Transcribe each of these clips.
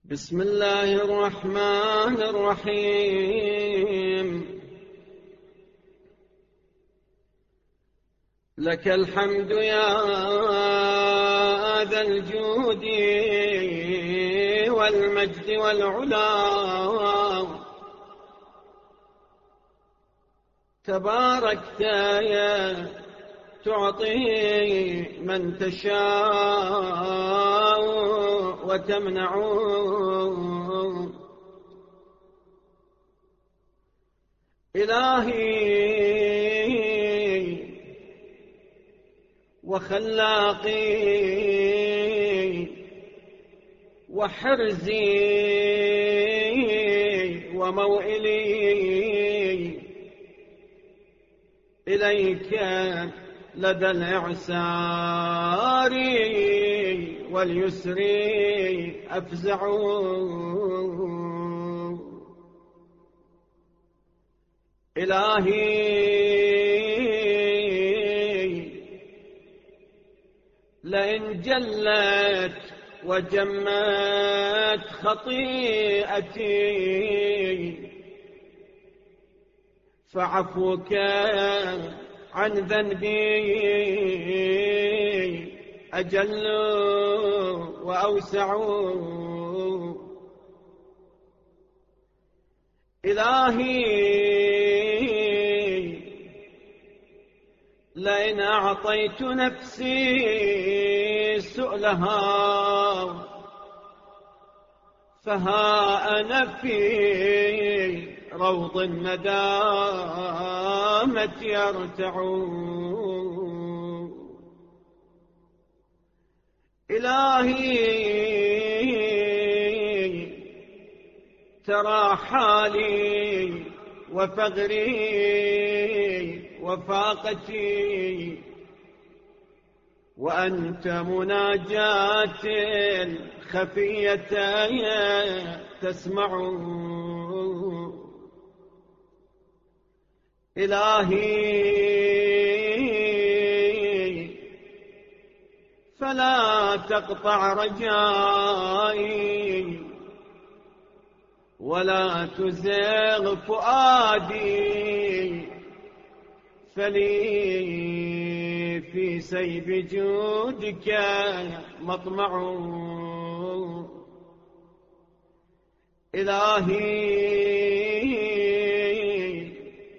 بسم الله الرحمن الرحيم. لك الحمد يا ذا الجود والمجد والعلا، تباركت يا تعطي من تشاء وتمنع. إلهي وخلاقي وحرزي وموئلي، إليك لدى الإعسار واليسر أفزع. إلهي لئن جلت وجمت خطيئتي، فعفوك عن ذنبي أجل وأوسع. إلهي لئن أعطيت نفسي سؤلها، فها أنا في روض الندامة يرتع. إلهي ترى حالي وفقري وفاقتي، وأنت مناجاتي خفية تسمع. إلهي فلا تقطع رجائي ولا تزغ فؤادي، فلي في سيب جودك مطمع. إلهي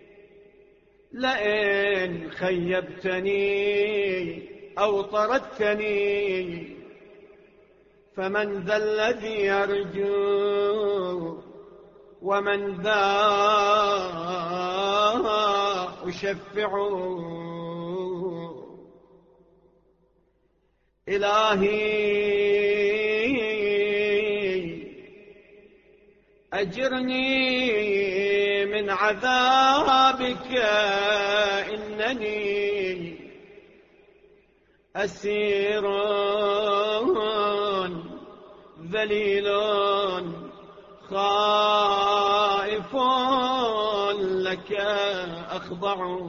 لئن خيبتني أو طردتني، فمن ذا الذي يرجو ومن ذا أشفع. إلهي أجرني من عذابك، إنني أسير ذليل خائف لك أخضع.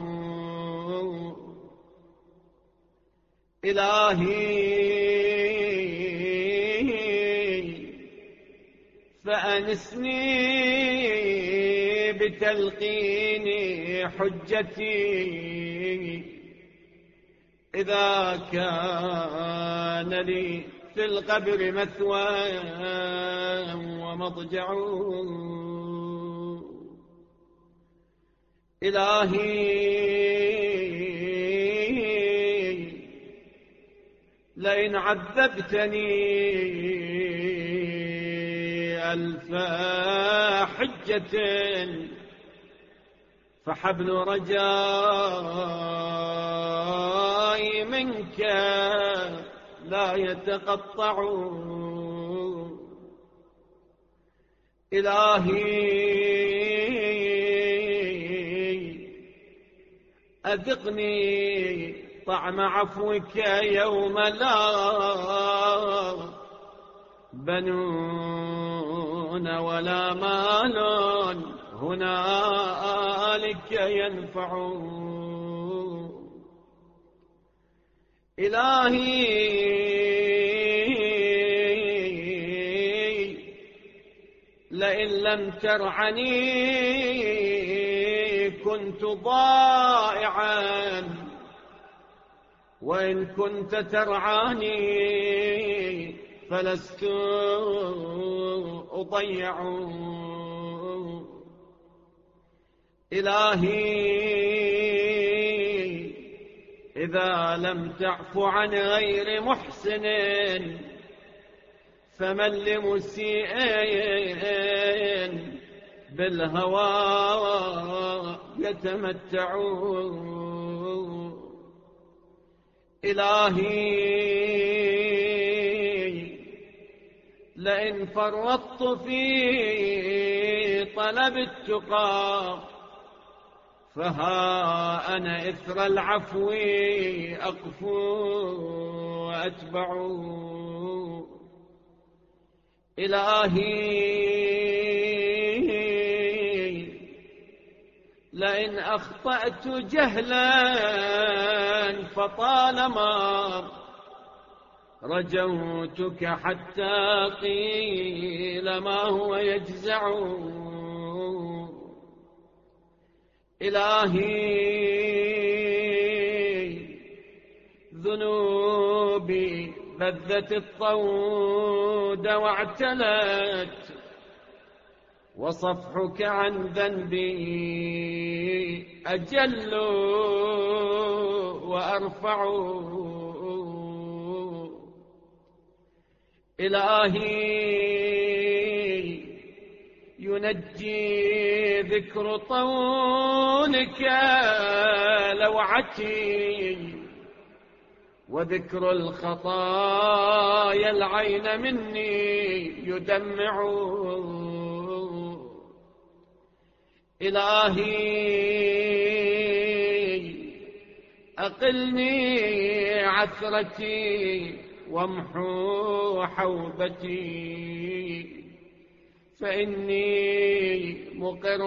إلهي فأنسني بتلقين حجتي، إذا كان لي في القبر مثوى ومضجع. إلهي لئن عذبتني ألف حجة، فحبل رجائي منك لا يتقطع. إلهي أذقني طعم عفوك يوم لا بنون ولا مال هنالك ينفع. إلهي لئن لم ترعني كنت ضائعا، وإن كنت ترعاني فلست أضيع. إلهي إذا لم تعف عن غير محسن فمن لمسيء بالهوى يتمتع. إلهي لئن فرطت في طلب التقى فها أنا إثر العفو أقفو وأتبع. إلهي لئن أخطأت جهلا فطالما رجوتك حتى قيل ما هو يجزع. إلهي ذنوبي بذت الطود واعتلت، وصفحك عن ذنبي أجل وأرفع. إلهي ينجي ذكر طولك لوعتي، وذكر الخطايا العين مني يدمع. إلهي أقلني عثرتي وامحو حوبتي، فإني مقر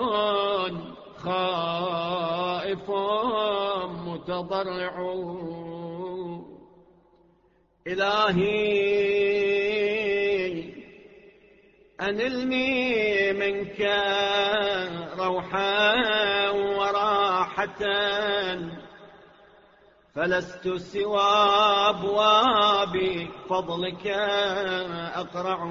خائف متضرع. إلهي أنلني منك روحا وراحة، فلست سوى أبواب فضلك أقرع.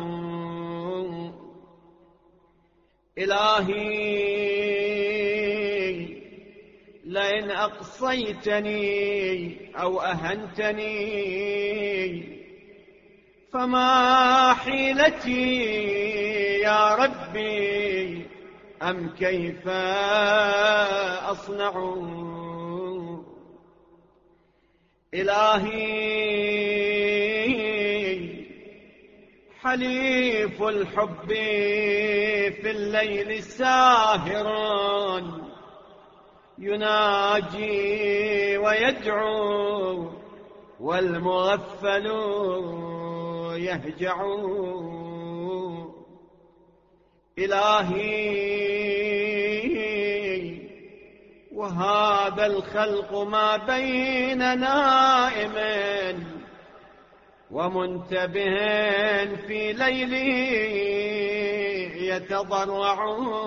إلهي لئن أقصيتني أو أهنتني فما حيلتي يا ربي أم كيف أصنع. إلهي حليف الحب في الليل ساهر يناجي ويدعو، والمغفل يهجع. إلهي وهذا الخلق ما بين نائم ومنتبه في ليله يتضرع،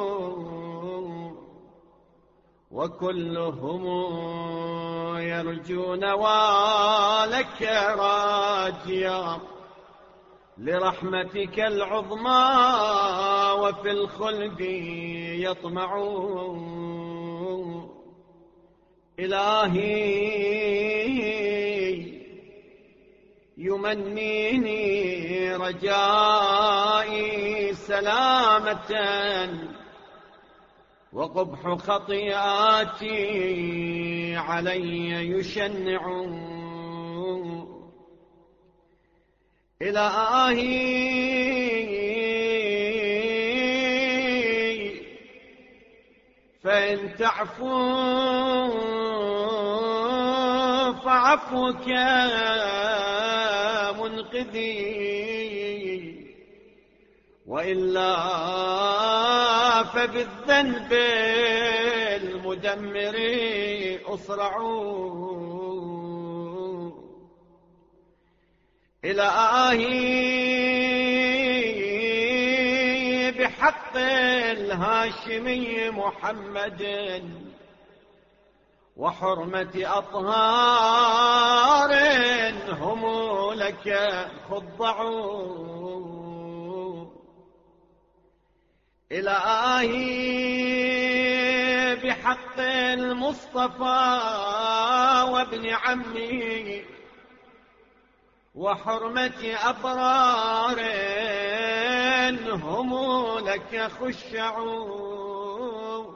وكلهم يرجون نوالك راجيا لرحمتك العظمى وفي الخلد يطمعون. إلهي يمنيني رجائي سلامة وقبح خطيئاتي علي يشنع. إلهي فإن تعفو فعفوك منقذي، وإلا فبالذنب المدمر أصرع. إلهي بحق الهاشمي محمد وحرمة أطهار هم لك خضعوا. إلهي بحق المصطفى وابن عمي وحرمة أبرار هم لك خشعوا.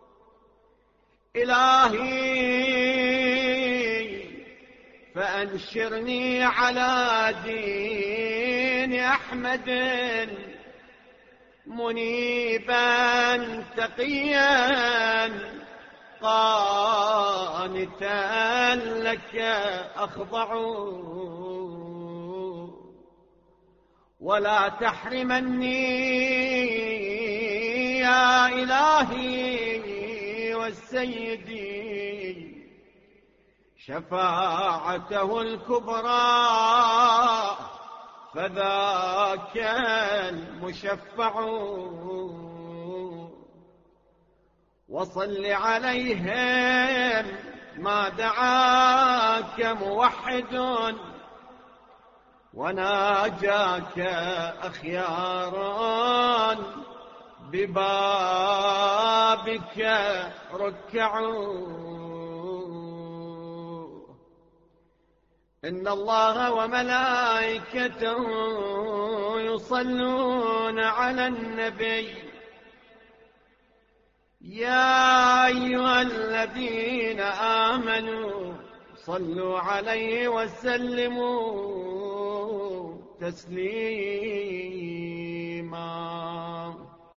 إلهي فأنشرني على دين أحمد منيبا تقيا قانتا لك أخضع. ولا تحرمني يا إلهي والسيدي شفاعته الكبرى فذاك المشفع. وصل عليهم ما دعاك موحد وناجاك أخيار ببابك ركعوا. إن الله وملائكته يصلون على النبي يا أيها الذين آمنوا صلوا عليه وسلموا تسليما.